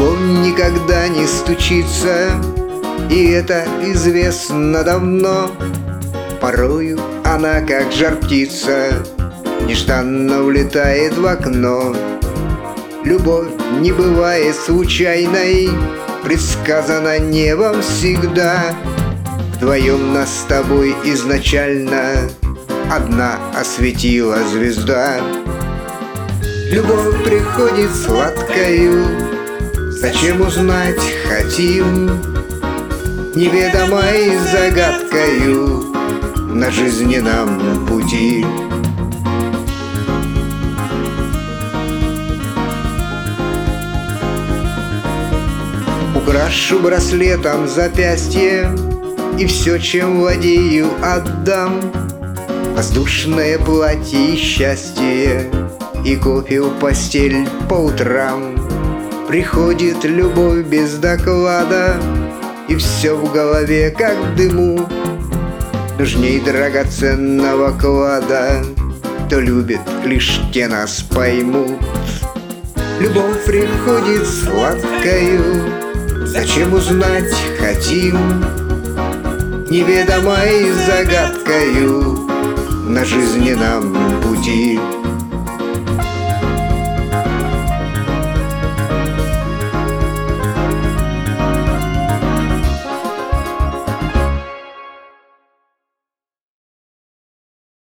Любовь никогда не стучится, и это известно давно. Порою она, как жар птица, нежданно улетает в окно. Любовь не бывает случайной, предсказана небом всегда. Вдвоем нас с тобой изначально одна осветила звезда. Любовь приходит сладкою, зачем узнать хотим, неведомой загадкою на жизненном пути. Украшу браслетом запястье и все, чем владею, отдам. Воздушное платье и счастье, и кофе в постель по утрам. Приходит любовь без доклада, и все в голове, как в дыму. Нужней драгоценного клада, кто любит, лишь те нас поймут. Любовь приходит сладкою, зачем узнать хотим, неведомой загадкою на жизненном пути.